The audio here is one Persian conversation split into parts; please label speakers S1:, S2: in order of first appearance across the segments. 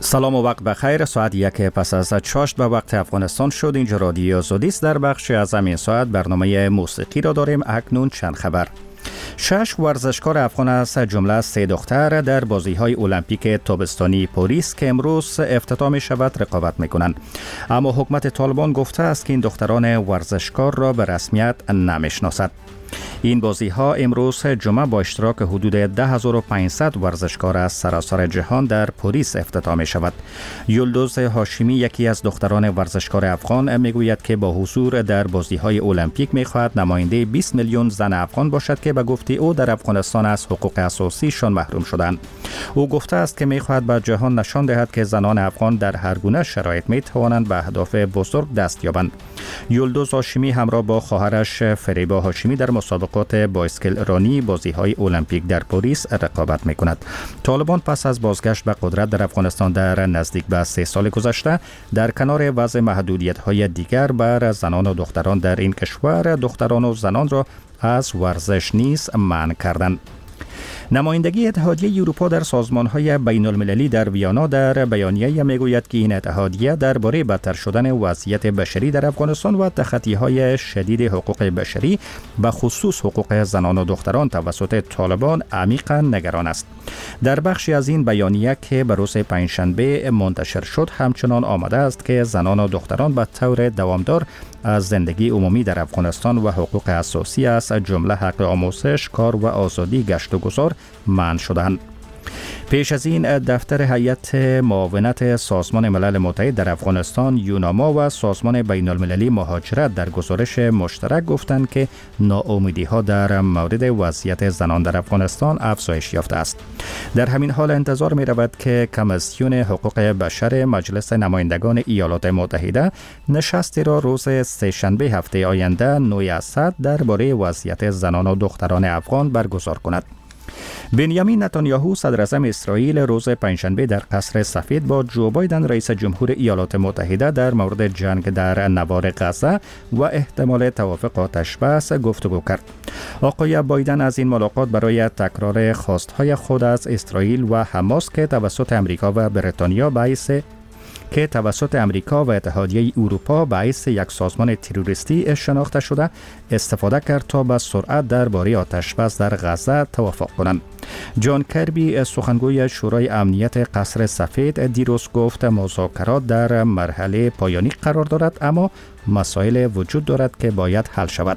S1: سلام و وقت بخیر. ساعت 1 پس از چاشت به وقت افغانستان شد. اینجا رادیو آزادی است. در بخش از همین ساعت برنامه موسیقی را داریم. اکنون چند خبر. 6 ورزشکار افغان از جمله 3 دختر در بازی‌های المپیک تابستانی پاریس که امروز افتتاح می‌شود رقابت می‌کنند. اما حکومت طالبان گفته است که این دختران ورزشکار را به رسمیت نمی‌شناسد. این بازی‌ها امروز جمعه با اشتراک حدود 10500 ورزشکار از سراسر جهان در پاریس افتتاح می‌شود. یلدوز هاشمی یکی از دختران ورزشکار افغان می‌گوید که با حضور در بازی‌های المپیک می‌خواهد نماینده 20 میلیون زن افغان باشد که به گفته او در افغانستان از حقوق اساسیشان محروم شدند. او گفته است که می‌خواهد به جهان نشان دهد که زنان افغان در هر گونه شرایط می‌توانند به اهداف بزرگ دست یابند. یلدوز هاشمی همراه با خواهرش فریبا هاشمی در مسابقات بایسکل رانی بازی‌های المپیک در پاریس رقابت می‌کند. طالبان پس از بازگشت به قدرت در افغانستان در نزدیک به 3 سال گذشته در کنار وضع محدودیت‌های دیگر بر زنان و دختران در این کشور، دختران و زنان را از ورزش نیز منع کردند. نمایندگی اتحادیه اروپا در سازمان‌های بین‌المللی در ویانا در بیانیه میگوید که این اتحادیه درباره بدتر شدن وضعیت بشری در افغانستان و تخطی‌های شدید حقوق بشری به خصوص حقوق زنان و دختران توسط طالبان عمیقاً نگران است. در بخشی از این بیانیه که به روز پنجشنبه منتشر شد همچنان آمده است که زنان و دختران به طور دوامدار از زندگی عمومی در افغانستان و حقوق اساسی از جمله حق آموزش، کار و آزادی گشت و گذار منع شدند. پیش از این دفتر هیئت معاونت سازمان ملل متحد در افغانستان یوناما و سازمان بین المللی مهاجرت در گزارش مشترک گفتند که ناامیدی‌ها در مورد وضعیت زنان در افغانستان افزایش یافته است. در همین حال انتظار می رود که کمیسیون حقوق بشر مجلس نمایندگان ایالات متحده نشستی را روز سه‌شنبه هفته آینده نوعی اسد درباره وضعیت زنان و دختران افغان برگزار کند. بنیامین نتانیاهو صدر اعظم اسرائیل روز پنجشنبه در قصر سفید با جو بایدن رئیس جمهور ایالات متحده در مورد جنگ در نوار غزه و احتمال توافق آتش بس گفتگو کرد. آقای بایدن از این ملاقات برای تکرار خواستهای خود از اسرائیل و حماس که توسط امریکا و بریتانیا توسط امریکا و اتحادیه اروپا باعث یک سازمان تروریستی شناخته شده استفاده کرد تا به سرعت درباره آتش‌بس در غزه توافق کنند. جان کربی سخنگوی شورای امنیت قصر سفید دیروز گفت مذاکرات در مرحله پایانی قرار دارد اما مسائل وجود دارد که باید حل شود.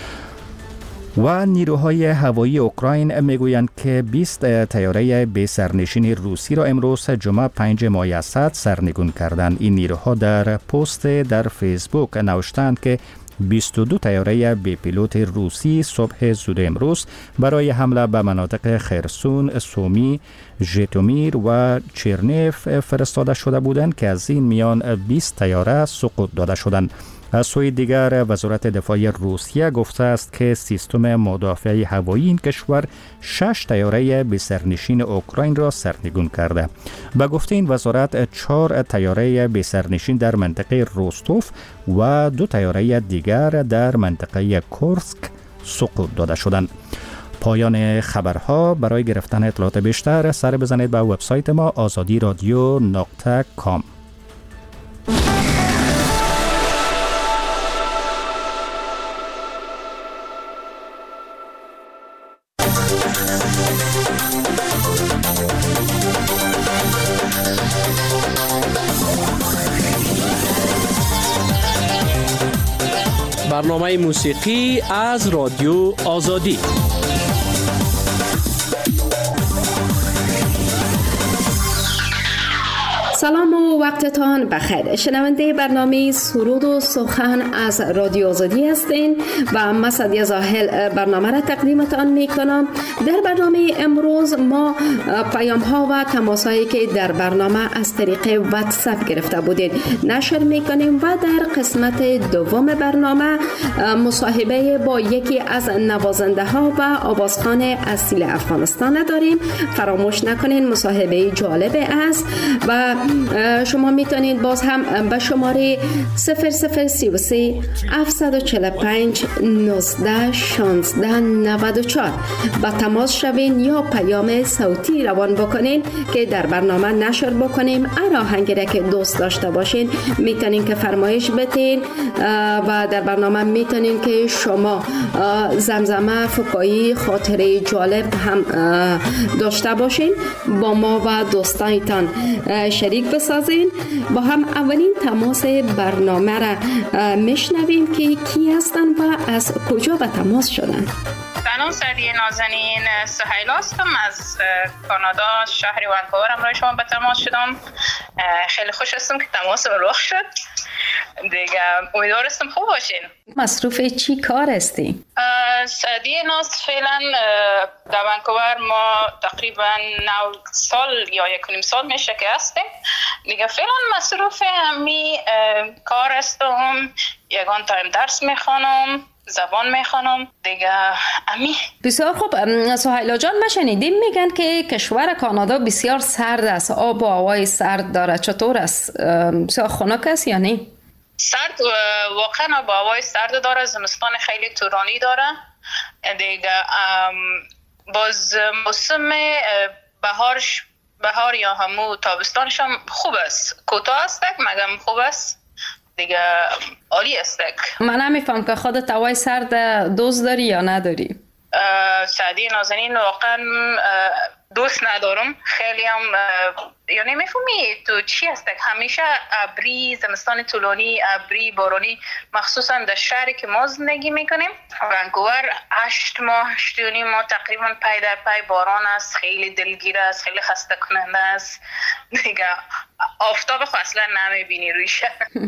S1: و نیروهای هوایی اوکراین میگویند که 20 طیاره بی سرنشین روسی را امروز جمعه 5 ماه اسد سرنگون کردند. این نیروها در پست در فیسبوک نوشتند که 22 طیاره بی پیلوت روسی صبح زود امروز برای حمله به مناطق خرسون، سومی، ژیتومیر و چرنیف فرستاده شده بودند که از این میان 20 طیاره سقوط داده شدند. از سوی دیگر وزارت دفاع روسیه گفته است که سیستم مدافع هوایی این کشور 6 طیاره بی سرنشین اوکراین را سرنگون کرده. به گفته این وزارت 4 طیاره بی سرنشین در منطقه روستوف و 2 طیاره دیگر در منطقه کورسک سقوط داده شدند. پایان خبرها. برای گرفتن اطلاعات بیشتر سر بزنید به وبسایت ما azadiradio.com.
S2: برنامه موسیقی از رادیو آزادی.
S3: سلام و وقتتان بخیر. شنونده برنامه سرود و سخن از رادیو آزادی هستین و من سعدیه زاهل برنامه را تقدیمتان میکنم. در برنامه امروز ما پیام ها و تماس هایی که در برنامه از طریق واتساپ گرفته بودید نشر میکنیم و در قسمت دوم برنامه مصاحبه با یکی از نوازنده ها و آوازخوان اصیل افغانستان داریم. فراموش نکنین مصاحبه جالب است و شما میتونید باز هم به شماره 0033 745 19 16 94 با تماس شوین یا پیام صوتی روان بکنین که در برنامه نشر بکنیم. هر آهنگی که دوست داشته باشین میتونین که فرمایش بتین و در برنامه میتونین که شما زمزمه فکایی خاطره جالب هم داشته باشین با ما و دوستانتان شریک بسازین. با هم اولین تماس برنامه را میشنویم که کی هستن و از کجا به تماس شدن.
S4: سلام سعدیه نازنین، سهیلا هستم از کانادا، شهر ونکوور. امروز شما به تماس شدم. خیلی خوش هستم که تماس رخ شد دیگه. امیدوار هستم خوب باشین.
S3: مصروف چی کار هستی؟
S4: سعدیه ناز فعلا در ونکوور ما تقریبا 9 سال یا 1.5 سال میشه که هستیم دیگه. فعلا مصروف همی کار هستم، یگان تایم درس میخوانم، زبان میخوانم دیگه. امی
S3: بسیار خوب. سهیلا جان، ما شنیدیم میگن که کشور کانادا بسیار سرد است، آب و هوای سرد داره. چطور است؟ بسیار خنک است یا نه؟
S4: سرد، واقعا آب و هوای سرد داره، زمستان خیلی طولانی داره دیگه. باز موسم بهار یا همو تابستانش هم خوب است، کوتاه است مگم خوب است دیگه، عالی است.
S3: من نمیفهم که خودت هوای سرد دوست داری یا نداری؟
S4: سعدی نازنین، واقعا دوست ندارم. خیلی هم یعنی میفهمی تو چی هست، همیشه ابری، زمستان طولانی، ابری، بارانی، مخصوصا در شهری که ما زندگی میکنیم ونکوور 8 ماه 8.5 ماه تقریبا پای در پای باران است. خیلی دلگیر است، خیلی خسته کننده است دیگه. آفتاب اصلا نمیبینی رویش.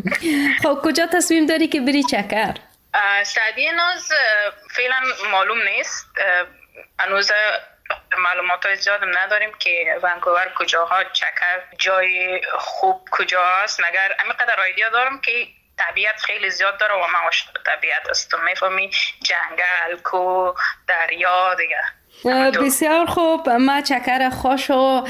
S3: خب کجا تصمیم داری که بری چکر؟
S4: سعدی ناز فعلا معلوم نیست، هنوز معلومات زیاد نداریم که ونکوور کجاها چکر جای خوب کجا است، مگر همینقدر ایده دارم که طبیعت خیلی زیاد داره و من عاشق طبیعت هستم. میفهمی؟ جنگل، کوه، دریا دیگه.
S3: بسیار خوب. من چکر خوش و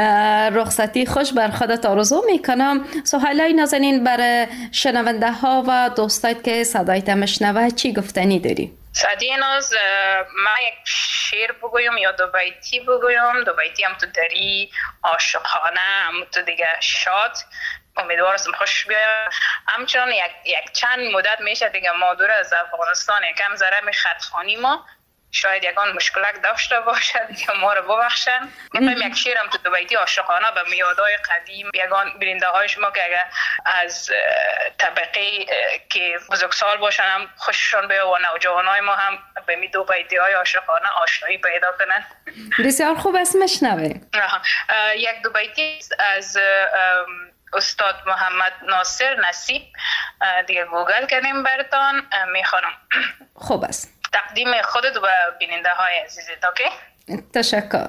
S3: رخصتی خوش بر خودت آرزو میکنم. سهیلای نازنین، برای شنونده ها و دوستایت که صدایت مشنوه چی گفتنی داری؟
S4: سعدی ناز، من یک شعر بگویم یا دو بیتی بگویم. دو بیتی هم تو دری، عاشقانه، هم تو دیگه شاد. امیدوارم خوش بیاید. همچنان یک چند مدت میشه دیگه ما دور از افغانستان یکم ذره خطخانی ما شاید یکان مشکلات داشته باشد که ما رو ببخشن. میخوایم یک شعرم تو بیتی عاشقانه به میادای قدیم یکان برنده های شما که اگر از طبقه که بزرگسال باشن هم خوششون بیاد و نوجوانای ما هم به می دو بیتی های عاشقانه آشنایی پیدا کنن.
S3: بسیار خوب است، مشنوه.
S4: یک دو بیتی از استاد محمد ناصر نصیب دیگه گوگل کردیم براتون میخوانم.
S3: خوب است.
S4: تقدیم خودت و بیننده های عزیزت. اوکی؟
S3: تشکر.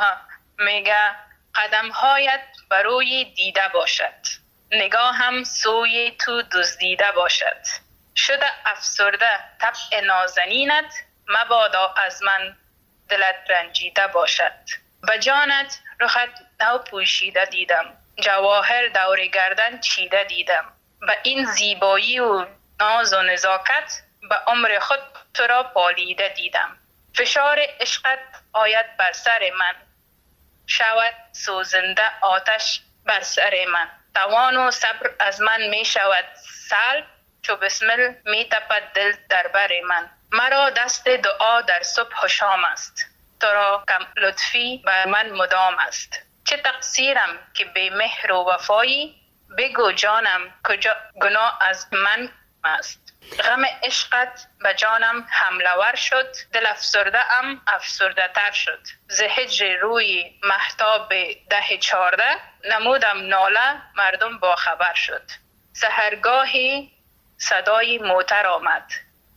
S4: میگه قدم هایت بروی دیده باشد، نگاه هم سوی تو دزدیده باشد. شده افسرده طبع نازنینت، مبادا از من دلت رنجیده باشد. به جانت رخت نو پوشیده دیدم، جواهر دور گردن چیده دیدم. به این زیبایی و ناز و نزاکت، به عمر خود تو را پالیده دیدم. فشار عشقت آید بر سر من، شود سوزنده آتش بر سر من. توان و صبر از من می شود سلب، چو بسمل می تپد دل در بر من. مرا دست دعا در صبح و شام است، تو را کم لطفی بر من مدام است. چه تقصیرم که بی مهر و وفایی، بگو جانم کجا گناه از من است. غم عشقت به جانم حمله‌ور شد، دل افسرده ام افسرده تر شد. ز هجر روی مهتاب 10-14، نمودم ناله مردم با خبر شد. سحرگاهی صدای موتر آمد،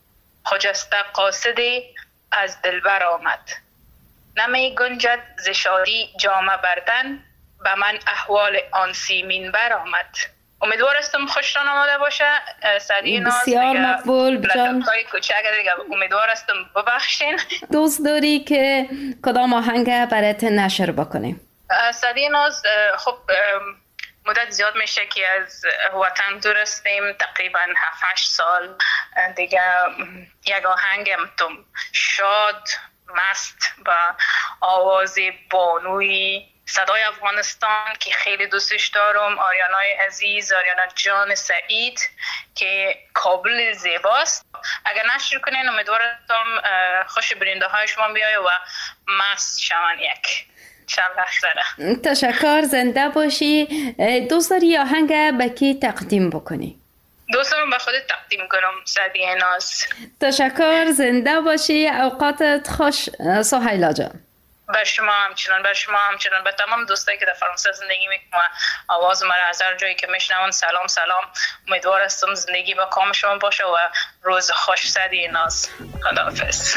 S4: خجسته قاصدی از دلبر آمد. نمی گنجد ز شادی جامه بردن، به من احوال آن سیمین بر آمد. امیدوار هستم خوشتان آماده باشه. سعدی ناز
S3: بسیار مقبول جان.
S4: امیدوار هستم ببخشین.
S3: دوست داری که کدام آهنگ برات نشر بکنیم؟
S4: سعدی ناز خب مدت زیاد میشه که از وطن دور هستیم، تقریبا 7-8 سال دیگه. یک آهنگ شاد مست و آواز بانوی صدای افغانستان که خیلی دوستش دارم، آریانای عزیز، آریانا جان سعید که کابل زیباست. اگر نشر کنین امیدوارم خوش برنده های شما بیایه و مست شوان یک انشالله.
S3: تشکر، زنده باشی. دوست داری آهنگ به کی تقدیم بکنی؟
S4: دوست دارم به خودت تقدیم کنم سعدیه ناز.
S3: تشکر، زنده باشی، اوقاتت خوش سهیلا جان.
S4: بر شما همچنان به تمام دوستایی که در فرانسه زندگی میکنن آواز مرا از هر جایی که میشنون سلام. امیدوار هستم زندگی با کام شما باشه و روز خوش. سعدیه ناز، خداحافظ.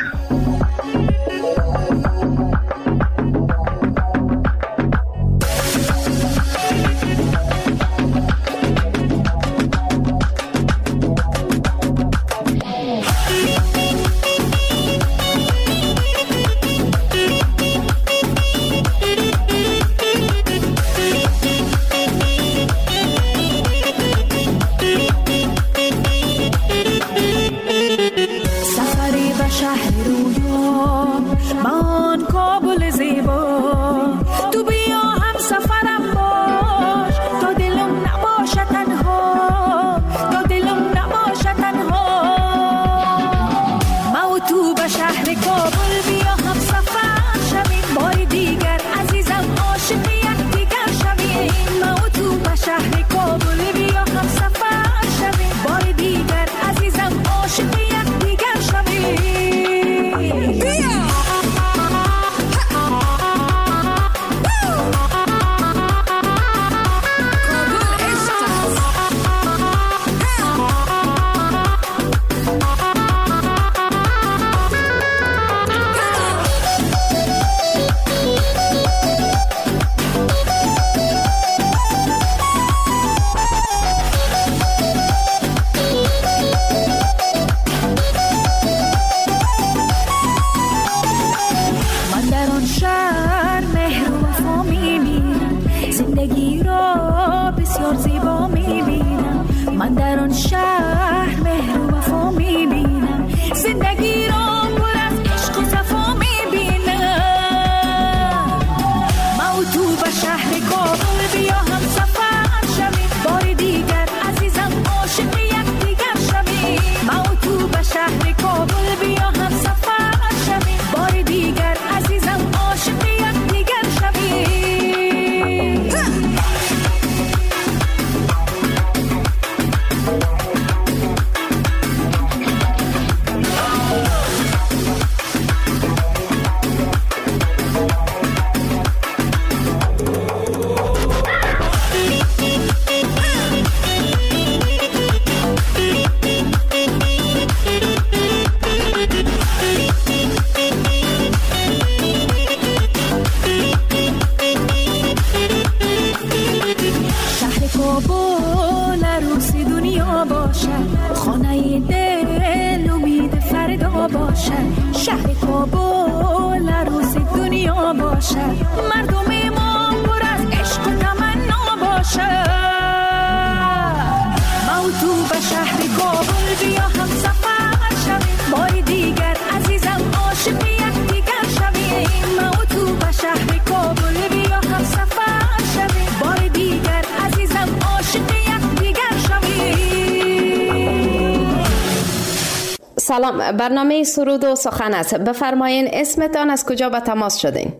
S3: سلام، برنامه سرود و سخن است. بفرمایین اسمتان، از کجا به تماس شدین؟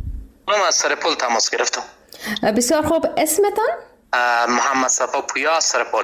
S5: من از سرپل تماس گرفتم.
S3: بسیار خوب، اسمتان؟
S5: محمد صفا پویا، سرپل.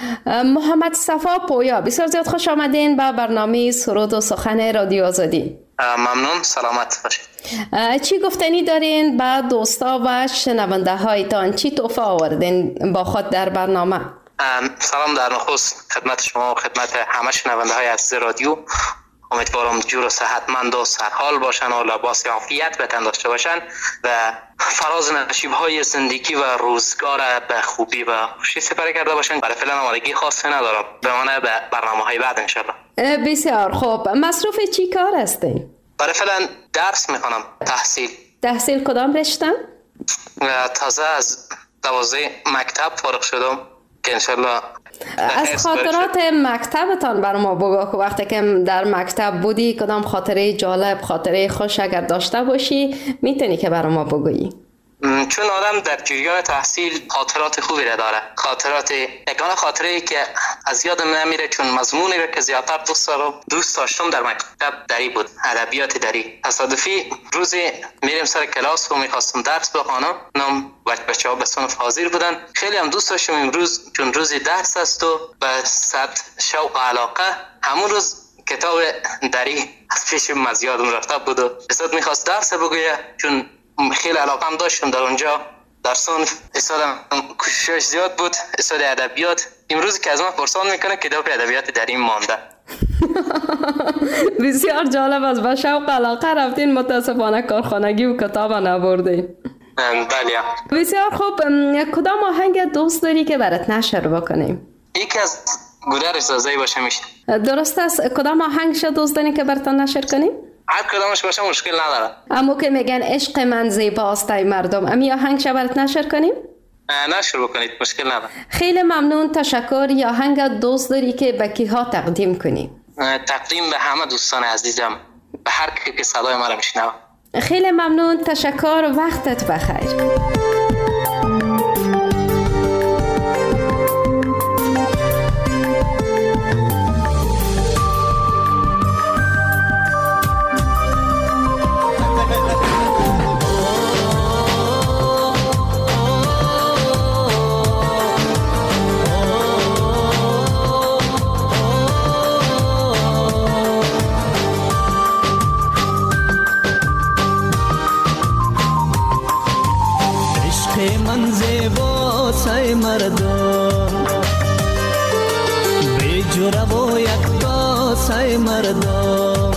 S3: محمد صفا پویا، بسیار زیاد خوش آمدین به برنامه سرود و سخن رادیو آزادی.
S5: ممنون، سلامت باشید.
S3: چی گفتنی دارین به دوستا و شنونده هایتان؟ چی تحفه آوردین با خود در برنامه؟
S5: سلام در نخست خدمت شما و خدمت همه شنونده های عزیز رادیو. امیدوارم جور و صحتمند و سرحال باشن و لباس عافیت به تن داشته باشن و فراز نشیب های زندگی و روزگار به خوبی و خوشی سپری کرده باشن. برای فعلا آمادگی خاصی ندارم، بمانه به برنامه های بعد انشالله.
S3: بسیار خوب. مصروف چی کار هستین؟
S5: برای فعلا درس میخونم. تحصیل
S3: کدام رشته؟
S5: تازه از 12 مکتب فارغ شدم که انشالله
S3: از خاطرات مکتبتان برای ما بگو که وقتی که در مکتب بودی کدام خاطره جالب، خاطره خوش اگر داشته باشی میتونی که برای ما بگویی؟
S5: چون آدم در جریان تحصیل خاطرات خوبی را داره. یگانه خاطره که از یادم نمیره چون مضمونی را که زیادتر دوست داشتم در مکتب دری بود، ادبیات دری. تصادفی روزی میریم سر کلاس و میخواستم درس بخوانم، بچه‌ها به صنف حاضر بودن. خیلی هم دوست داشتم امروز چون روزی درس است و به صد شوق و علاقه همون روز کتاب دری از پیشم از یادم رفته بود و استاد میخواست درس بگویه. چون خیلی علاقم داشتم در اونجا در صنف، استادم کوشش زیاد بود، استاد ادبیات. امروز که از من پرسان میکنه کتاب ادبیات در این مانده.
S3: بسیار جالب است. با شوق علاقه رفتین، متاسفانه کارخانگی و کتاب نبردین.
S5: بله.
S3: بسیار خوب. کدام آهنگ دوست داری که برات نشر بکنیم؟
S5: یکی از گودرز سازایی باشه میشه.
S3: درست است. کدام آهنگش دوست داری که براتون نشر کنیم؟
S5: هر کدامش باشه مشکل نداره.
S3: اما که میگن عشق من زیباست ای مردم، امی آهنگ برات نشر کنیم؟
S5: نشر بکنید، مشکل نداره.
S3: خیلی ممنون، تشکر. یا آهنگ دوست داری که به کیها تقدیم کنی؟
S5: تقدیم به همه دوستان عزیزم، به هر کی که صدای ما را میشنوه.
S3: خیلی ممنون، تشکر. وقتت بخیر.
S6: من زیبا سای مردم بی جوره و یکتا سای مردم،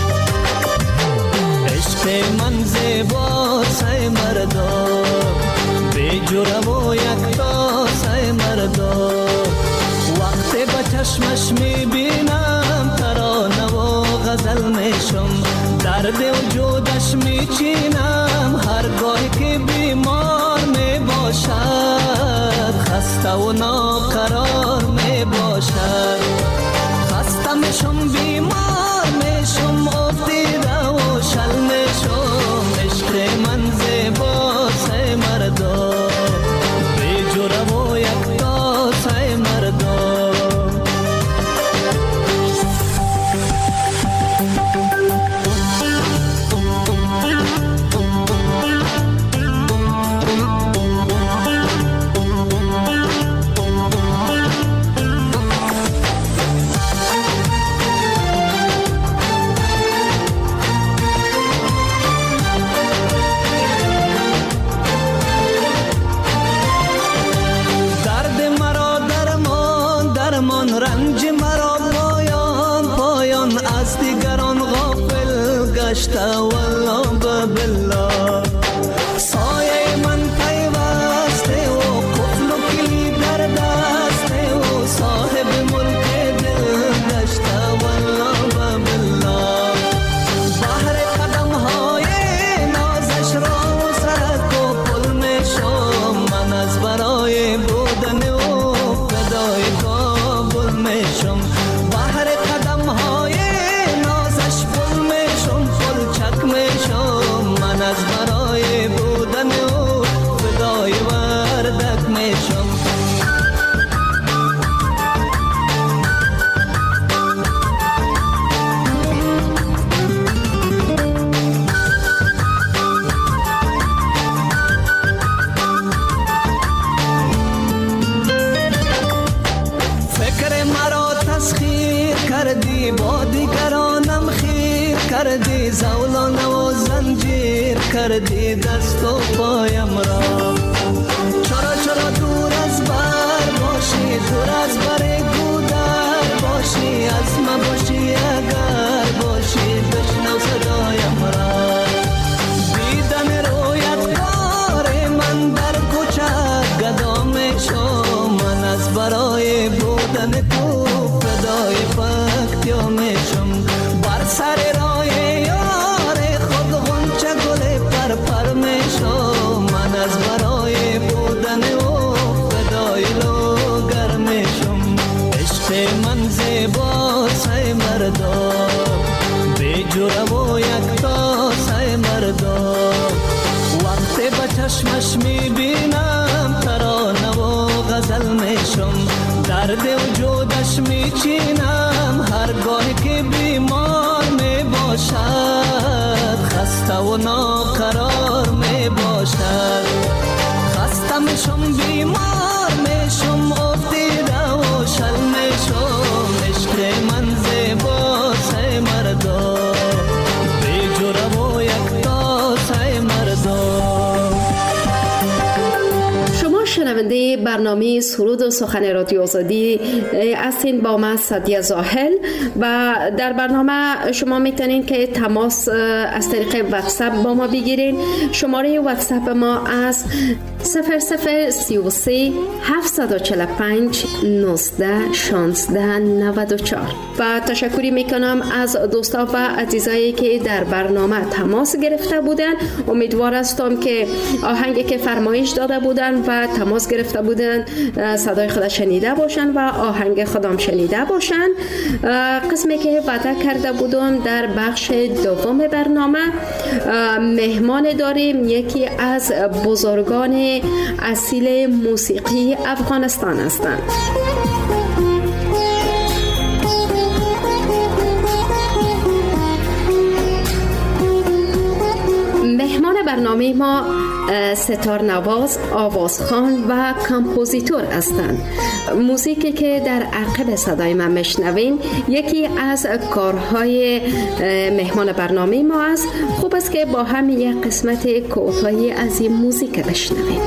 S6: عشق من زیبا سای مردم بی جوره و یکتا سای مردم. وقتی به چشمش میبینم ترانه و غزل میشم، درد وجودش میچینم هرگاهی که بیمار باشد، خسته و ناقرار می باشد. خسته میشم، بیمار میشم، افتیده و شل میشم. عشق من زیبا سای مردم بی جوره و یکتا سای مردم. رنج مرا پایان از دیگران غافل گشته والله بالله. سایه من پیوسته و قفل و کلید در دسته و صاحب ملک دل گشته والله بالله. بحر قدم های نازش را سرک و پل میشم، من از برای بودن و فدای کابل میشم. بحر قدم های نازش پل میشم، پل چک میشم، من از برای بودن و فدای وردک میشم. فکر مرا تسخیر کردی، با دیگرانم خیر کردی، زولانه و زنجیر کردی دست و پایم را. چرا دور از بر باشی، دور از بر گودر باشی، از من باشی اگر باشی، بشنو صدایم را. دیدن رویت کار من در کوچه گدا میشم، من از برای بودن تو فدای پکتیا میشم. بر سر راه یار خود غنچه گل پر پر میشم، من از برای بودن جرم و یک تاسه مردم. وقتی به چشمش میبینم ترانه و غزل میشم، درد وجودش میچینم هرگاه که بیمار میباشد، خسته و ناقرار میباشد. خسته میشم بیمار میشم افتیده و شل میشم، عشق من زیباسه مردم، بی جرم و یک تاسه مردم.
S3: شما شنونده برنامه سرود و سخن رادیو آزادی هستین با من سعدیه زاهل و در برنامه شما میتونین که تماس از طریق واتساپ با ما بگیرین. شماره واتساپ ما از 0033 745 19 16 94 و تشکری میکنم از دوستا و عزیزایی که در برنامه تماس گرفته بودن. امیدوار هستم که آهنگی که فرمایش داده بودن و تماس گرفته بودن صدای خود شنیده باشن و آهنگ خودم شنیده باشن. قسمی که وعده کرده بودم در بخش دوم برنامه مهمان داریم، یکی از بزرگان اصیل موسیقی افغانستان هستند. مهمان برنامه ما ستار نواز، آوازخوان و کامپوزیتور هستند. موزیکی که در عقب صدای من میشنویم یکی از کارهای مهمان برنامه ما است. خوب است که با هم یک قسمت کوتاهی از این موزیک بشنویم.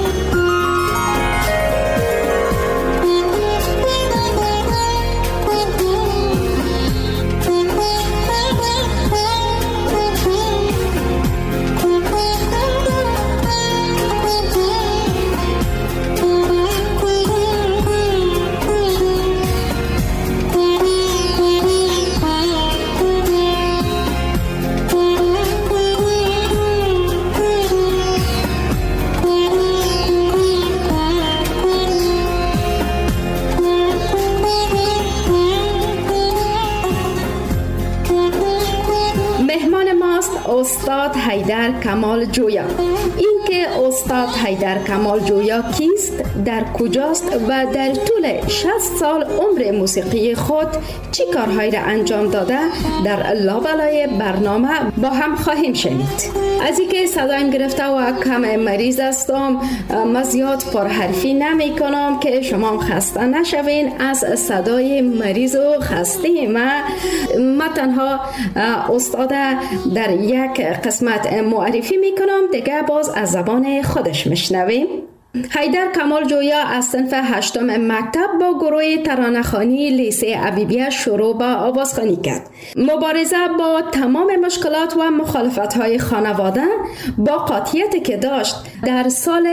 S3: استاد حیدر کمال جویا. این که استاد حیدر کمال جویا کیست، در کجاست و در طول 60 سال عمر موسیقی خود چی کارهایی را انجام داده در لابلای برنامه با هم خواهیم شنید. از اینکه صدایم گرفته و کم مریض هستم، من زیاد پرحرفی نمی کنم که شما خسته نشوین از صدای مریض و خسته من تنها استاد در یک قسمت معرفی می کنم، دیگه باز از زبان خودش میشنویم. حیدر کمال جویا از صنف 8 مکتب با گروه ترانه‌خوانی لیسه عبیبیه شروع به آوازخوانی کرد. مبارزه با تمام مشکلات و مخالفت‌های خانواده با قاطعیتی که داشت در سال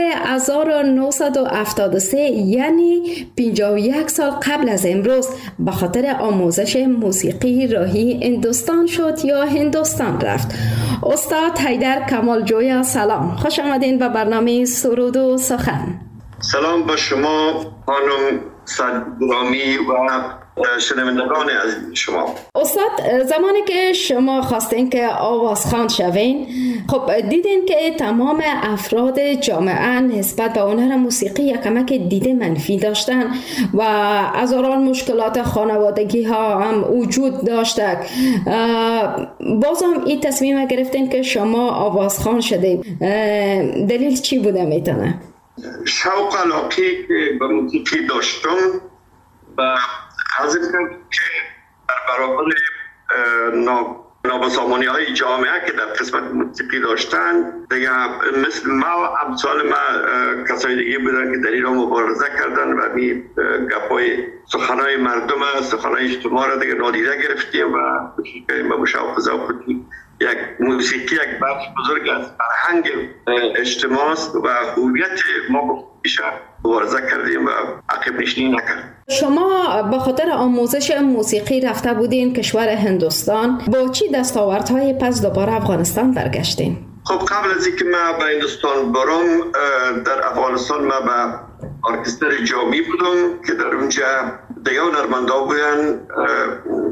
S3: 1973 یعنی 51 سال قبل از امروز به خاطر آموزش موسیقی راهی هندوستان شد یا هندوستان رفت. استاد حیدر کمال جویا سلام، خوش آمدین به برنامه سرود و سخن.
S7: سلام با شما خانم صدرامی و شنوندگان عزیز شما.
S3: استاد، زمانی که شما خواستین که آوازخوان شوین، خب دیدین که تمام افراد جامعه نسبت به هنر موسیقی یک کمک دید منفی داشتن و هزاران مشکلات خانوادگی ها هم وجود داشته. بازم این تصمیم گرفتین که شما آوازخوان شدید، دلیل چی بوده میتونه؟
S7: شوق علاقه که به موسیقی داشتم و حضرتم که در برابر نابسامانی های جامعه که در قسمت موسیقی داشتن دیگه مثل ما و امثال ما کسای دیگه بودن که در ایران مبارزه کردن و می گپای سخنهای مردم، سخنهای اجتماع را دیگه نادیده گرفتیم و به مشاوخه کنیم. یک موسیقی یک بخش بزرگ از فرهنگ اجتماع است و هویت ما بیشتر مبارزه کردیم و عقب نشینی نکردیم.
S3: شما به خاطر آموزش موسیقی رفته بودین کشور هندوستان، با چی دستاوردهای پس دوباره افغانستان برگشتین؟
S7: خب قبل از اینکه ما به هندوستان برم در افغانستان ما به ارکستر جامی بودم که در اونجا دیگه هنرمندا بودن،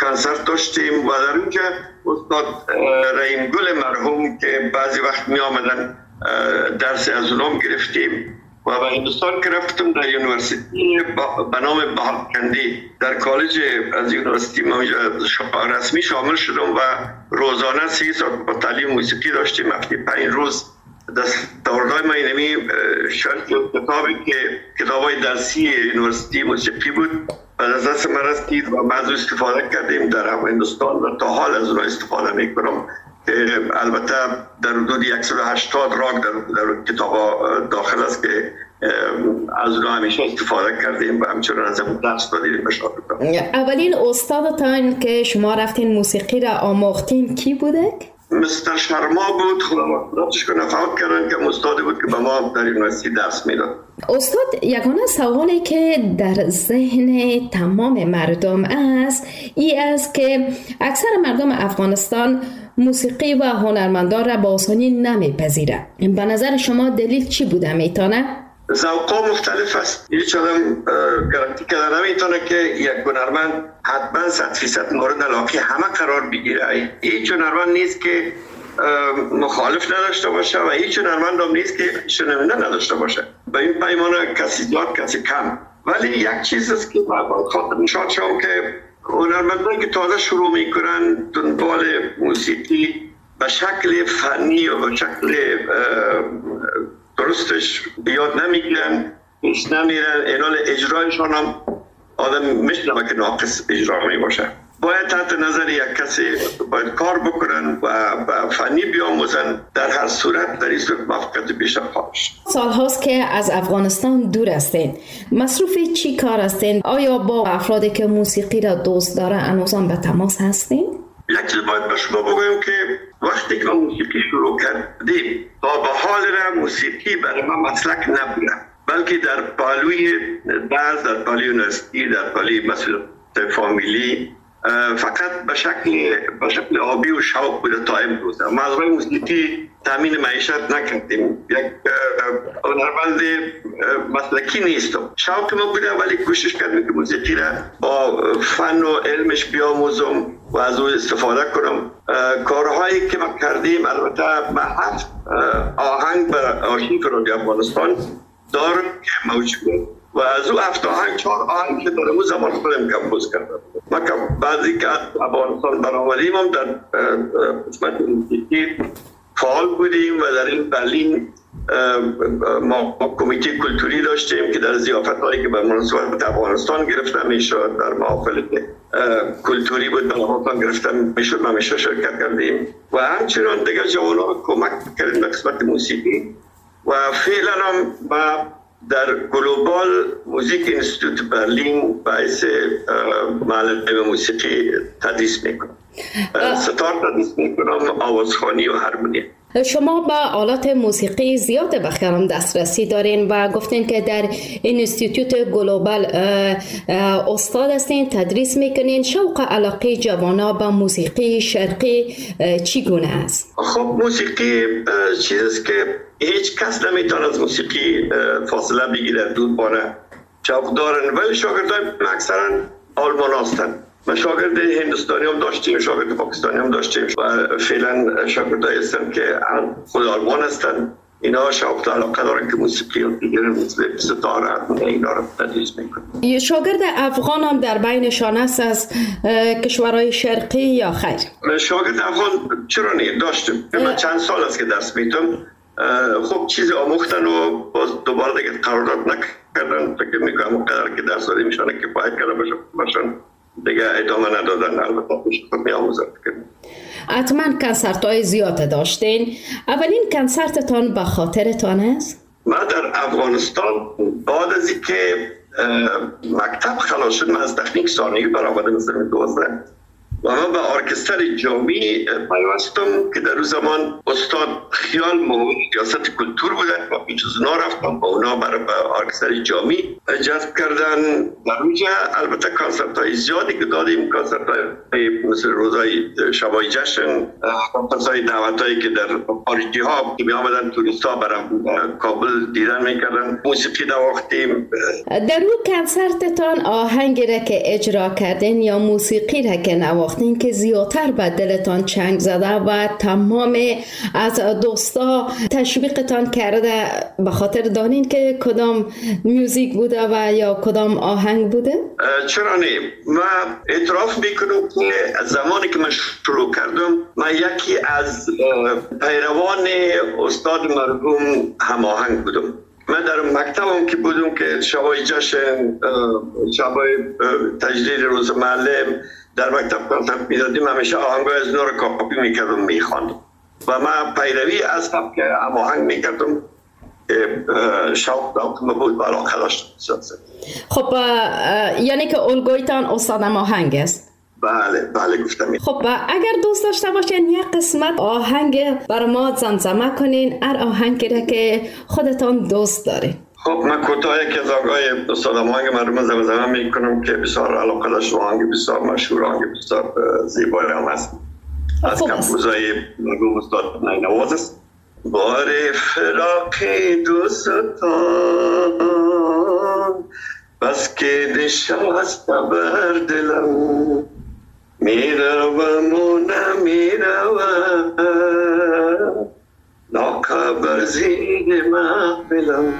S7: کنسرت داشتیم و در اونجا استاد رحیم گل مرحوم که بعضی وقت می آمدن درس از اونام گرفتیم و به هندوستان که رفتم در یونیورسیتی به نام بهارکندی در کالج از یونیورسیتی رسمی شامل شدم و روزانه 3 ساعت با تعلیم موسیقی داشتیم. هفته 5 روز دستاوردهای ما اینمی شرط کتابی که کتابای درسی یونیورسیتی موسیقی بود و از دست من رسید و ما از استفاده کردیم در هندوستان و تا حال از اون استفاده میکنم که البته در حدود 180 راگ در کتاب داخل است که از اون همیشه استفاده کردیم و همچنان از اون درس دادیم به شاگردان.
S3: اولین استادتان که شما رفتین موسیقی را آموختین کی بوده؟
S7: مستر شرما بود. خداوندش کنه فوت کردن که استادی بود که به ما در یونیورسیتی درس میداد.
S3: استاد، یگانه سوالی که در ذهن تمام مردم است است که اکثر مردم افغانستان موسیقی و هنرمندان را با آسانی نمیپذیره. به نظر شما دلیل چی بوده میتونه؟
S7: ذوق‌ها مختلف است. هیچ آدم گارانتی کردن نمیتونه که یک هنرمند حتما 100% مورد علاقه همه قرار بگیره. هیچ هنرمند نیست که مخالف نداشته باشه و هیچ هنرمند هم نیست که شنونده نداشته باشه. به این پیمانه کسی زیاد کسی کم. ولی یک چیز است که با خاطر نشان شدم که هنرمندانی که تازه شروع میکنن دنبال موسیقی به شکل فنی و به شکل درستش یاد نمیگیرن، پیش نمیرن، اینال اجرایشان هم آدم میشنوه که ناقص اجرا می باشه. باید تحت نظر یک کسی باید کار بکنن و فنی بیاموزن. در هر صورت در این صورت موفقیت بیشتر خواهد شد.
S3: سال هاست که از افغانستان دور هستین. مصروف چی کار هستین؟ آیا با افرادی که موسیقی را دوست داره هنوزم به تماس هستین؟
S7: یک چیز باید به شما بگویم که وقتی که موسیقی شروع کردیم تا به حال را موسیقی برای ما مسلک نبوده، بلکه در پالوی درس، در پالوی یونیورسیتی، در پالوی مسئولیت فامیلی فقط به شکل آبی و شوق بوده تا امروز. ما از موسیقی تامین معیشت نکردیم. یک هنرمند مسلکی نیستم. شوق ما بوده ولی کوشش کردیم که موسیقی را با فن و علمش بیاموزم و از او استفاده کنم. کارهایی که ما کردیم، البته ما 7 آهنگ بر آرشیو رادیو افغانستان دارم که موجود و از او 7 آهنگ 4 آهنگ که در اون زمان خودم کمپوز کردم. ما که بعضی که از افغانستان برآمدیم هم در قسمت موسیقی فعال بودیم و در این برلین ما کمیته کلتوری داشتیم که در ضیافت‌هایی که به مناسبت افغانستان گرفته میشد، در محافل کلتوری بود در افغانستان گرفته میشد، ما همیشه شرکت کردیم و همچنان دیگر جوانان کمک کردیم به قسمت موسیقی و فعلا هم ما در گلوبال موزیک اینستیتوت برلین باعث معلم موسیقی تدریس میکنم. ستار تدریس میکنم، آوازخوانی و هارمونی.
S3: شما به آلات موسیقی زیاد بخیرم دسترسی دارین و گفتین که در اینستیتوت گلوبال استاد هستین، تدریس میکنین. شوق علاقه جوانا به موسیقی شرقی چگونه است؟
S7: خب موسیقی چیزی که هیچ کس نمیتونه از موسیقی فاصله بگیره، دور بانه شوق دارن، ولی شاگردای اکثرا آلمان هستن. ما شاگرد هندوستانی هم داشتیم، شاگرد پاکستانی هم داشتیم و فعلا شاگردایی هستن که خود آلمان هستن. اینا شوق و علاقه دارن که موسیقی و دیگر مثل ستاره اینا رو تدریس میکنن.
S3: شاگرد افغان هم در بینشان است از کشورهای شرقی یا خیر؟
S7: شاگرد افغان چرا نه داشتیم. من چند سال است که درس میدم. خب چیز آموختن و باز دوباره دیگه قرارداد نکردن. فکر میکنم اونقدر که درس داده میشونه که باید کرده باشن دیگه ادامه ندادن. البته خود میاموزن.
S3: حتما کنسرت های زیاد داشتین. اولین کنسرتتان به خاطرتان است؟
S7: ما در افغانستان بعد از اینکه مکتب خلاص شد، من از تکنیک ثانوی برآمده مثل 12 و من به ارکستر جامی پیوستم که در اون زمان استاد خیال مهمون ریاست کلتور بودن و پیش از اونا رفتم با اونا برای به ارکستر جامی جذب کردن. در اونجا البته کانسرت های زیادی که دادیم، کانسرت های مثل روزای شبای جشن، کانسرت های دعوت هایی که در خارجی ها که می آمدن توریست ها برای کابل دیدن میکردن، موسیقی نواختیم.
S3: در اون کنسرتتان آهنگی را که اجرا کردین یا موسیقی را که نواختین که زیادتر به دلتان چنگ زده و تمام از دوستا تشویقتان کرده، به خاطر دانین که کدام موزیک بوده و یا کدام آهنگ بوده؟
S7: چرا نه؟ من اعتراف میکنم که زمانی که من شروع کردم من یکی از پیروان استاد مرحوم هماهنگ بودم. من در مکتبم که بودم که شبای جشن، شبای تجلیل روز معلم در مکتب کانسرت میدادیم، همیشه آهنگای از نور کاپی میکردم میخواندم و من پیروی از سبک هماهنگ میکردم که شوق بود و علاقه داشتم.
S3: خب یعنی که الگویتان استاد هماهنگ است؟
S7: بله گفتم.
S3: خب اگر دوست داشته باشین یک قسمت آهنگ بر ما زمزمه کنین، هر آهنگی را که خودتان دوست دارین.
S7: خب من کوتاه یکی از آهنگای استاد هماهنگ مرحوم زمزمه میکنم که بسیار علاقه داشت، آهنگ بسیار مشهور، آهنگ بسیار زیبایی هم هست، از کمپوزای مرحوم استاد نینواز است. بار فراق دوستان بس که نشست بر دلم، میروم و نمیروم ناخبر زیر محفلم.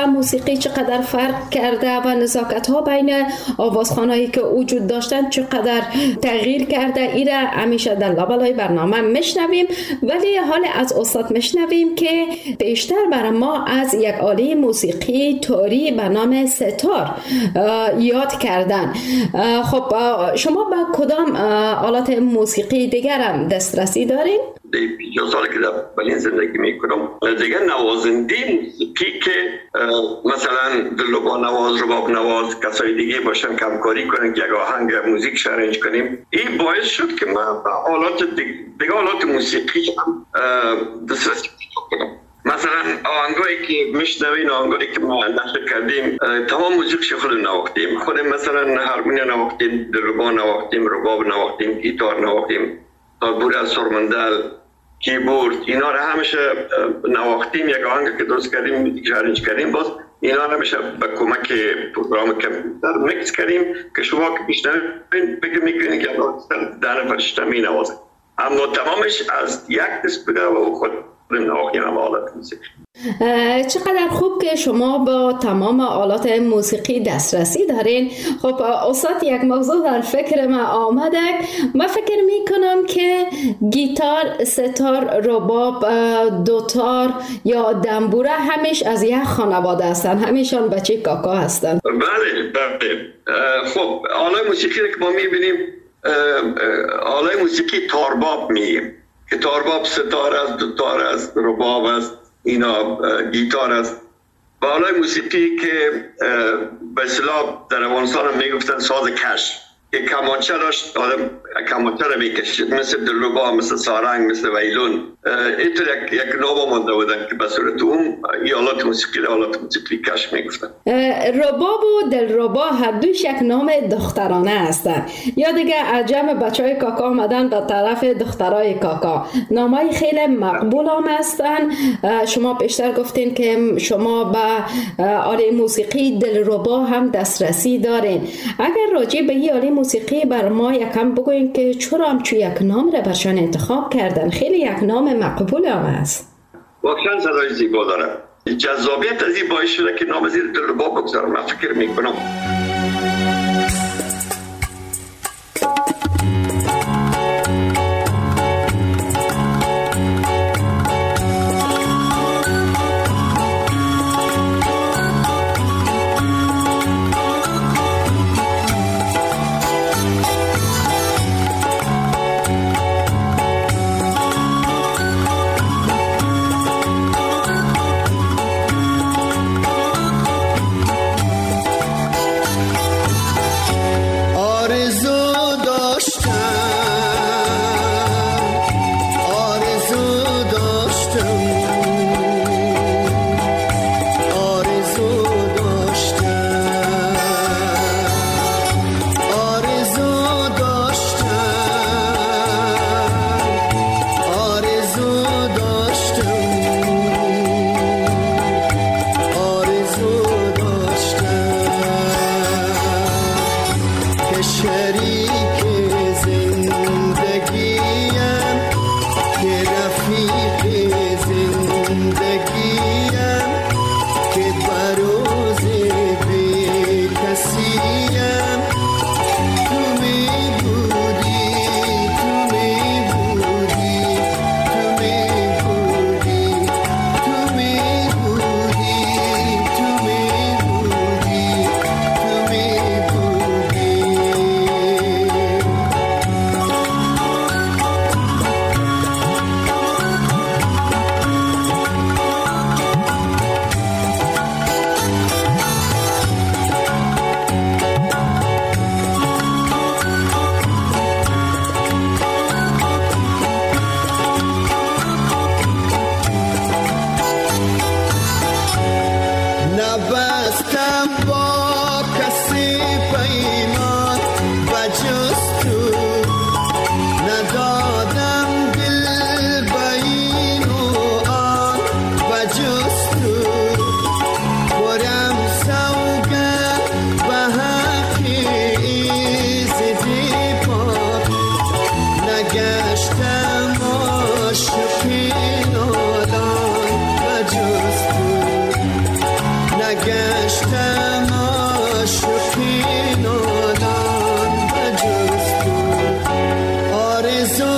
S3: و موسیقی چقدر فرق کرده و نزاکت ها بین آوازخوانایی که وجود داشتن چقدر تغییر کرده، ایره همیشه در لابلای برنامه میشنویم. ولی حال از استاد میشنویم که بیشتر برای ما از یک آله موسیقی تاری به نام ستار یاد کردن. خب شما به کدام آلات موسیقی دیگر هم دسترسی دارین؟
S7: جو سال که در برلین زندگی میکنم دیگه نوازنده موسیقی که مثلا دلربا نواز، رباب نواز، کسای دیگه باشن که همکاری کنن که یک آهنگ موزیک ارنج کنیم، این باعث شد که من به آلات دیگه آلات موسیقی هم دسترسی کنم. مثلا آهنگایی که میشنوین، آهنگایی که ما نشر کردیم، تمام موزیکش خودمون نواختیم. خودم مثلا هارمونیا نواختیم، دلربا نواختیم، رباب نواختیم، گیتار نواختیم، تالبور از سرمندل، کیبورد، اینا رو همیشه نواختیم. یک آهنگ که درست کردیم، ارنج کردیم، باز اینا رو همیشه با کمک پروگرام کامپیوتر میکس کردیم که شما که میشنوین فکر میکنید که در فرشته می نوازه، اما تمامش از یک دست بوده و خود نواختیم هم آلات موسیقی.
S3: چقدر خوب که شما با تمام آلات موسیقی دسترسی دارین. خب استاد، یک موضوع در فکر من آمده. من فکر میکنم که گیتار، ستار، رباب، دوتار یا دنبوره همیش از یک خانواده هستن، همیشان بچه کاکا هستن.
S7: بله. خب آلای موسیقی که ما میبینیم آلای موسیقی تارباب میگیم که تارباب ستار است، دوتار است، رباب است، اینا گیتار است. و آلای موسیقی که به اصطلاح در افغانستان هم میگفتن ساز کش که کمانچه داشت، آدم کمانچه رو میکشید، مثل دلربا، مثل سارنگ، مثل ویلون. اینطور یک نام مانده بودن که به صورت ای آلات موسیقی کش میگفتن.
S3: رباب و دلربا هر دوش یک نام دخترانه هستن، یا دیگه عجم بچهای کاکا آمدن به طرف دخترای کاکا. نامای خیلی مقبول هم هستن. شما بیشتر گفتین که شما به آله موسیقی دلربا هم دسترسی دارین. اگر راجع به این آله موسیقی بر ما یکم بگوین که چرا همچون یک نام را برشان انتخاب کردن؟ خیلی یک نام مقبول هم است.
S7: واقعا صدای زیبا داره. جذابیت از این باعث شده که نام زیر دلربا بگذارم. من فکر میکنم
S6: گشتم عاشقی نادان و جز تو آرزو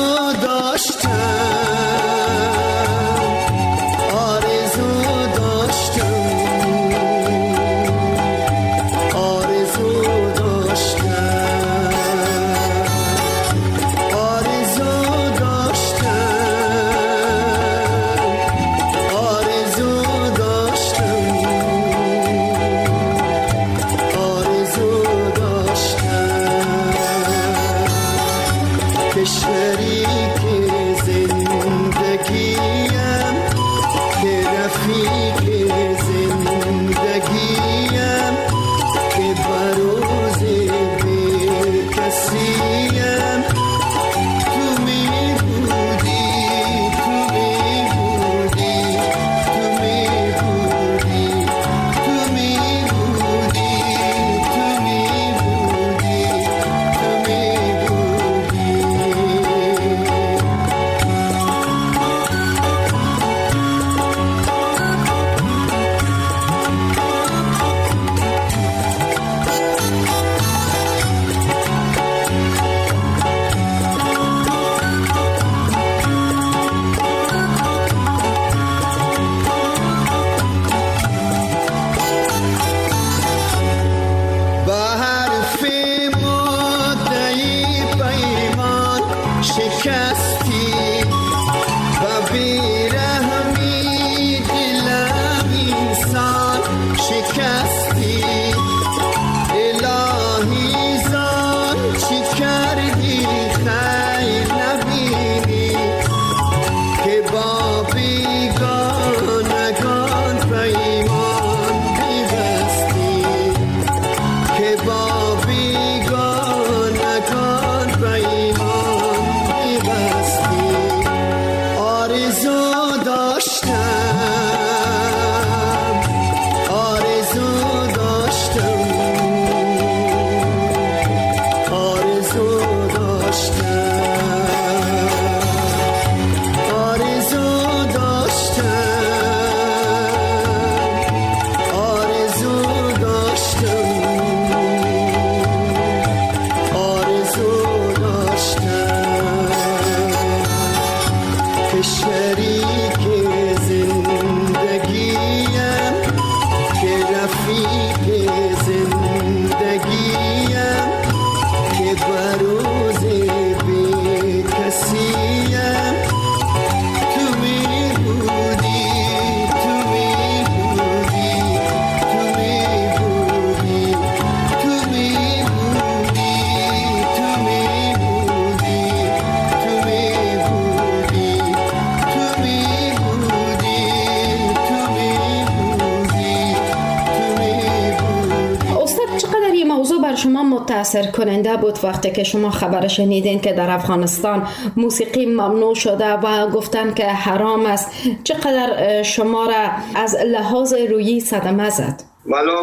S3: شما متاثر کننده بود وقتی که شما خبر شنیدین که در افغانستان موسیقی ممنوع شده و گفتن که حرام است؟ چقدر شما را از لحاظ روحی صدمه زد؟
S7: والا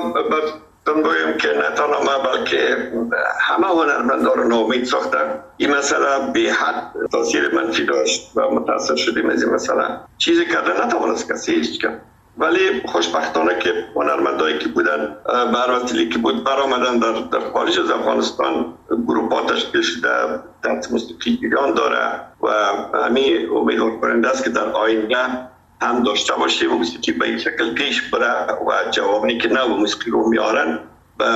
S7: باید که نه تنها ما بلکه همه هنرمندان رو ناامید ساختن. این مسئله به حد تاثیر منفی داشت و متاثر شدیم از این مسئله. چیزی کرده نتوانست کسی هیچ کرد، ولی خوشبختانه که هنرمندایی که بودن براتلی که بود برآمدن در خارج از افغانستان گروه تشکیل شده، درس موسیقی ایران داره و همین امیدوار کننده است که در آینده هم داشته باشه و موسیقی به این شکل پیش بره و جوابی که نه موسیقی رو میارن و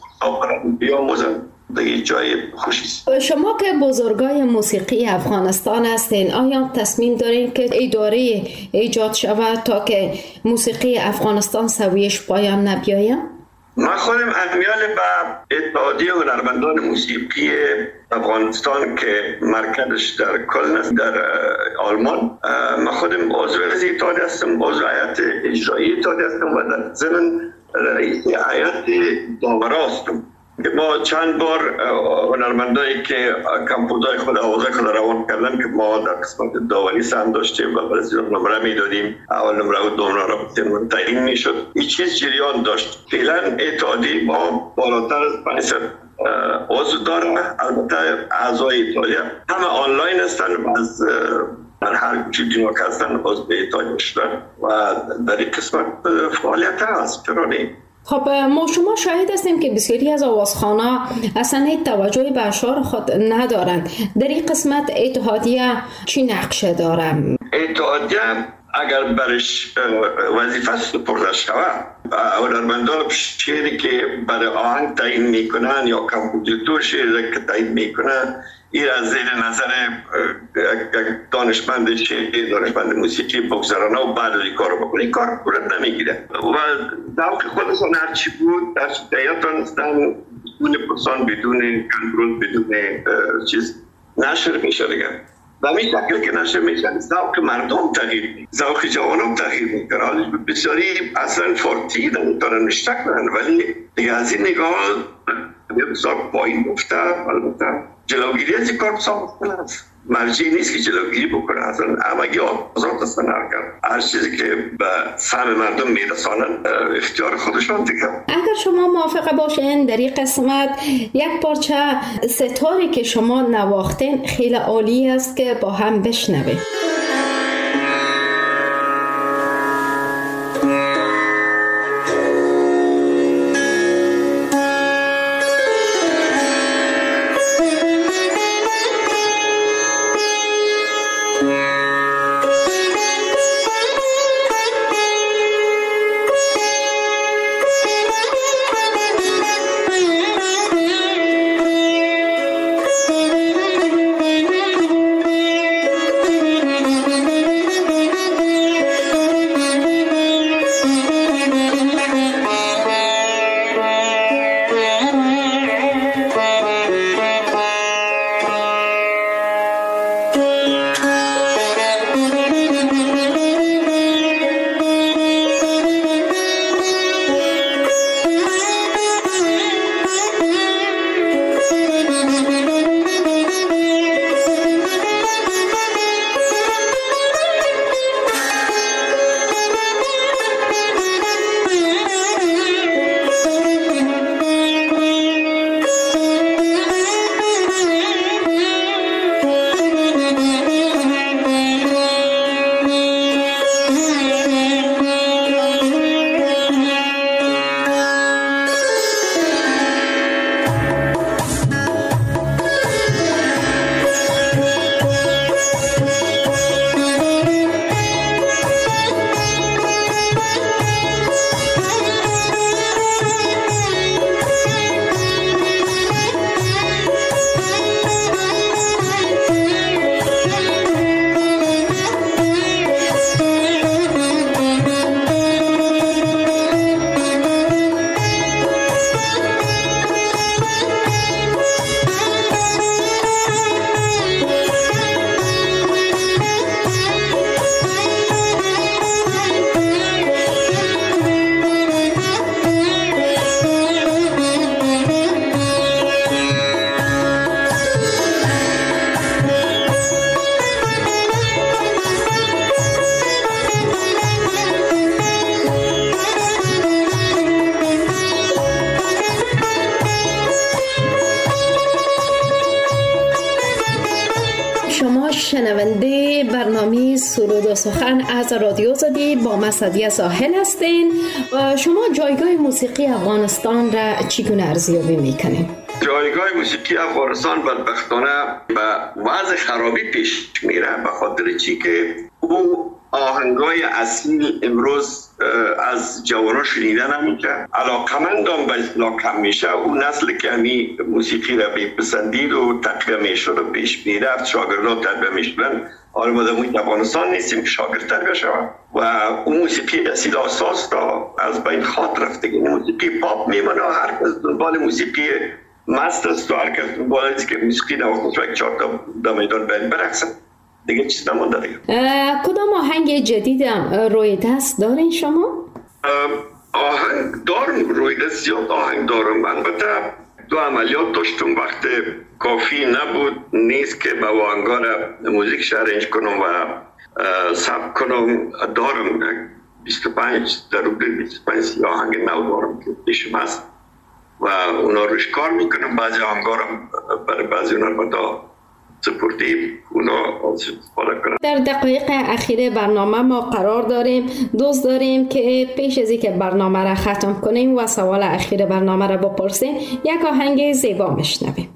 S7: بیاموزن دیگه جای خوشی است.
S3: شما که بزرگای موسیقی افغانستان هستین، آیا تصمیم دارین که اداره ایجاد شود تا که موسیقی افغانستان سویش پایان نبیاید؟
S7: ما خودم امیال به اتحادیه هنرمندان موسیقی افغانستان که مرکزش در کلن است در آلمان، ما خودم عضو از اتحادیه هستم، عضو هیئت اجرایی اتحادیه هستم و در ضمن رئیس هیئت داورا هستم. ما چند بار هنرمندایی که کمپوزای خود آوازای خود روان کردن که ما در قسمت داوری سهم داشتیم و برای نمره میدادیم، اول نمره و دوم نمره تعیین میشد. این چیز جریان داشت. فعلا اتحادیه ما بالاتر از 500 عضو داره. البته اعضای اتحادیه همه آنلاین هستن و از در هر چیزی ما که هستن باز به احتاج میشدن و در این قسمت فعالیت هست. چرانی؟
S3: خب ما شما شاهد هستیم که بسیاری از آوازخوان‌ها اصلا هیچ توجهی به اشعار خود ندارند. در این قسمت اتحادیه چی نقشه داره؟
S7: اتحادیه اگر برش وظیفه سپرده شود و هنرمندان شعری که برای آهنگ تعیین میکنن یا کمپوزیتور شعری که تعیین میکنن، این از زیر نظر دانشمند شعری، دانشمند موسیقی بگذارانه و بعد این کار رو بکنه. این کار پورت نمیگیره و ذوق خودشون هرچی بود در شدیت دانستن بدون پرسان، بدون کنترل، بدون چیز نشر میشه دیگه. و همین شکل که نشر میشه ذوق مردم تغییر میکنه، ذوق جوانان تغییر میکنه. حالا بسیاری اصلا فارتی دارن نشته کنن ولی دیگه از این نگاه بسیار پایین گفته. البته جلوگیری از این کار بسیار مشکل است. مرجعی نیست که جلوگیری بکنه. اصلا همگی آزاد هستن هر چیزی که به فهم مردم میرسانن اختیار خودشان دیگه.
S3: اگر شما موافقه باشین در این قسمت یک پارچه ستاری که شما نواختین خیلی عالی است که با هم بشنویم. شنونده برنامه سرود و سخن از رادیو آزادی با من سعدیه ساحل هستین. شما جایگاه موسیقی افغانستان را چگونه ارزیابی میکنین؟
S7: جایگاه موسیقی افغانستان بدبختانه به وضع خرابی پیش میره، به خاطر چی که او آهنگای اصیل امروز از جوانان شنیده نمیشه. علاقمندان به اصلاح کم میشه. اون نسل که همی موسیقی را بپسندید و تقویه میشد و پیش میرفت، شاگردان تربیه میشدن. حالا ما در محیط افغانستان نیستیم که شاگرد تربیه شود و اون موسیقی اصیل اساس تا از بین خاط رفته. موسیقی پاپ میمونه، هر کس دنبال موسیقی مست است و هر کس دنبال است که موسیقی نواخته یک چهار تا در میدان بین برقصن. دیگه چیز نمونده دیگه.
S3: کدام آهنگ جدیدم روی دست دارین شما؟
S7: آهنگ دارم، روی دست زیاد آهنگ دارم. البته دو عملیات داشتم، وقت کافی نبود نیست که با آهنگا را موزیک ارنج کنم و ثبت کنم. دارم 25 در حدود 25 آهنگ نو دارم که پیشم هست و اونا روش کار میکنم. بعضی آهنگا را برای بعضی هنرمندا سپردیم اونا استفاده کنند.
S3: در دقایق اخیر برنامه ما قرار داریم دوست داریم که پیش از اینکه برنامه را ختم کنیم و سوال اخیر برنامه را بپرسیم یک آهنگ زیبا میشنویم.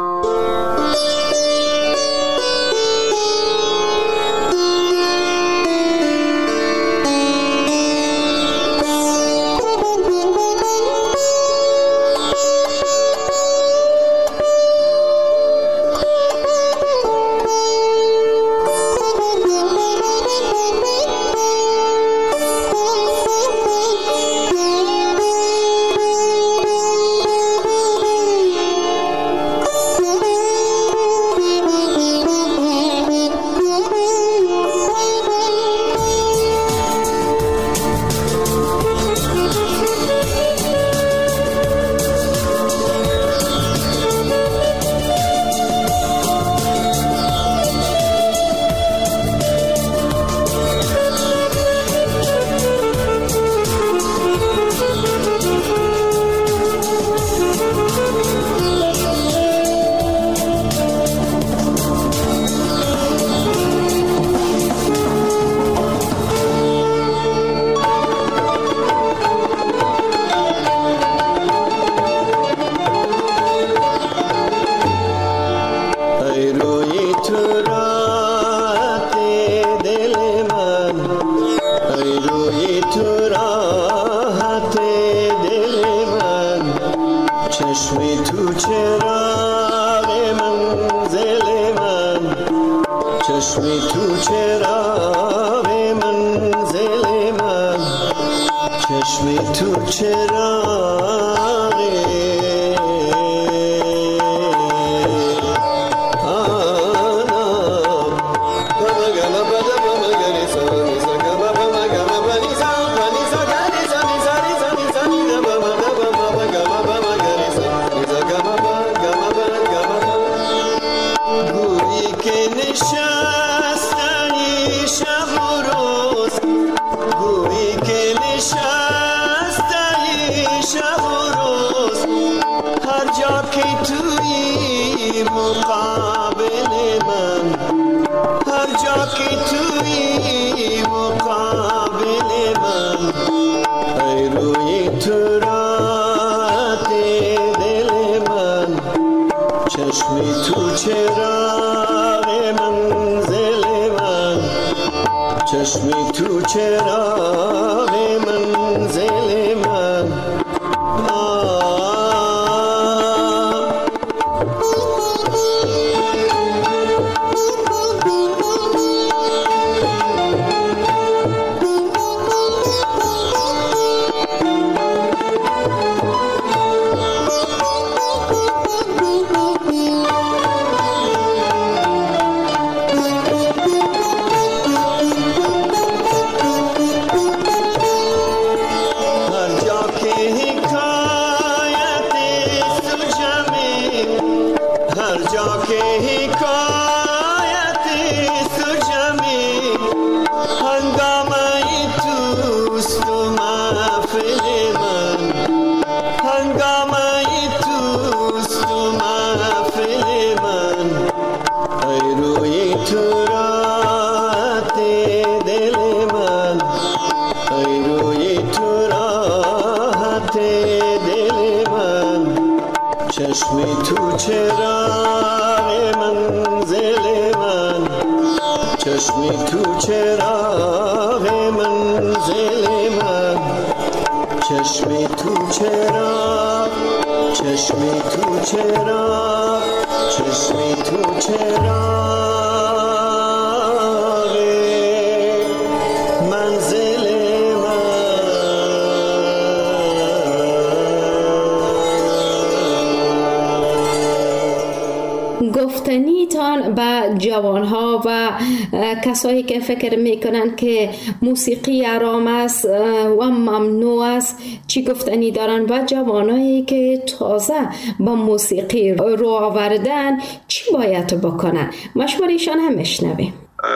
S3: گفتنیتان به جوانها و کسایی که فکر میکنن که موسیقی حرام است و ممنوع است چی گفتنی دارن و جوانایی که تازه با موسیقی رو آوردن چی باید بکنن؟ مشوره‌شان هم میشنویم.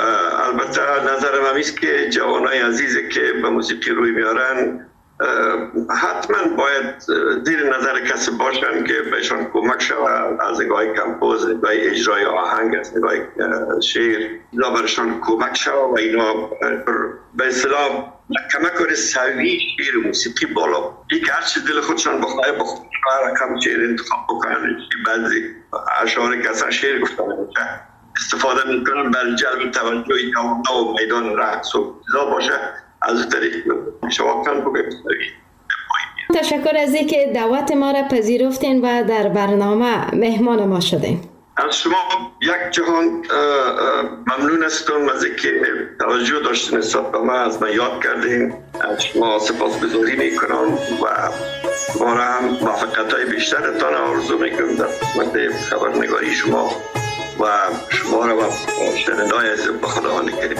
S7: البته نظرم همیست که جوانای عزیزی که به موسیقی روی میارن حتما باید زیر نظر کسی باشن که بهشان کمک شود از نگاه کمپوز، نگاه اجرای آهنگ، از نگاه شعر، اینا برشان کمک شود و اینا به اصطلاح کمک کنه سوی شعر موسیقی بالا. یک هرچی دل خودشان بخواه رقم شعر انتخاب بکنن. بعضی اشعار که اصلا شعر گفتن استفاده میکنن برای جلب توجه تماشا و میدان رقص و چیزا باشه، از طریق شما کن بگید.
S3: تشکر از اینکه دعوت ما را پذیرفتین و در برنامه مهمان ما شدین.
S7: از شما یک جهان ممنون هستم از اینکه توجه داشتین نسبت به من، از من یاد کردین. از شما سپاسگزاری میکنم و شما را هم موفقیت‌های بیشترتان آرزو میکنم در خدمت خبرنگاری شما و شما را و شنوندگان عزیز به خداوند کریم.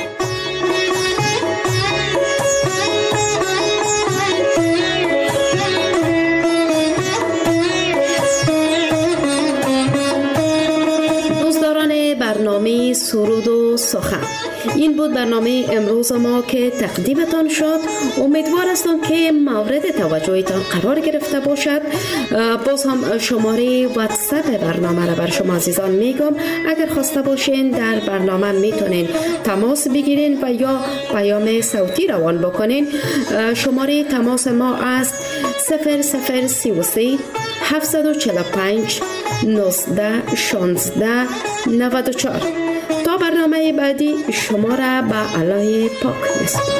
S3: برنامه سرود و سخن، این بود برنامه امروز ما که تقدیمتان شد. امیدوار هستم که مورد توجهتان قرار گرفته باشد. باز هم شماره واتساپ برنامه را بر شما عزیزان میگم. اگر خواسته باشین در برنامه میتونین تماس بگیرین و یا پیام صوتی روان بکنین. شماره تماس ما است 0033 745 19 16 94. تا برنامه بعدی شما را به الله پاک می‌سپارم.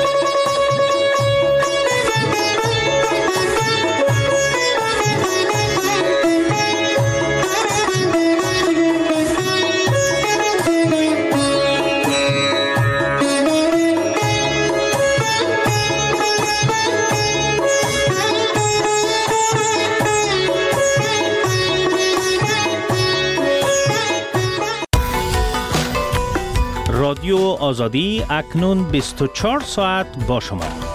S8: رادیو آزادی اکنون 24 ساعت با شما.